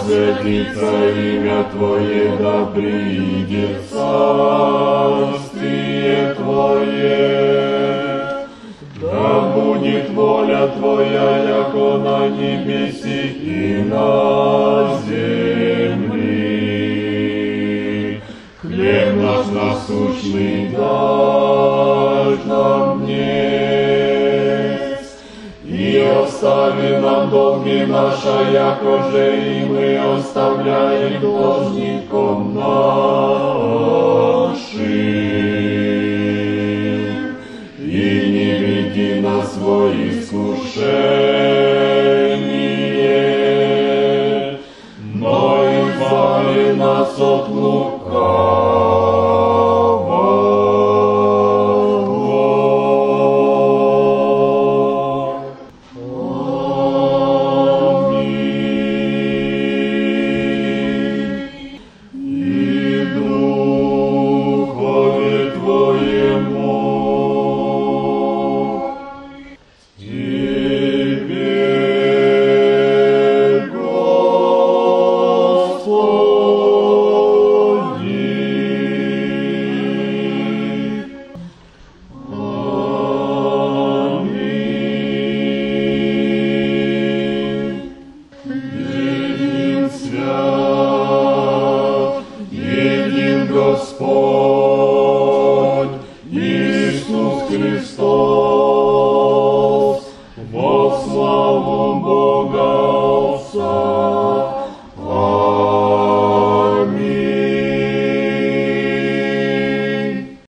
святится имя Твое, да придет царствие Твое. Да будет воля Твоя, яко на небеси и на земли. Хлеб наш насущный дашь нам днесь, и остави нам долги наши, якоже и мы оставляем должником нашим. И не веди нас во искушение, но избави нас от лукавого.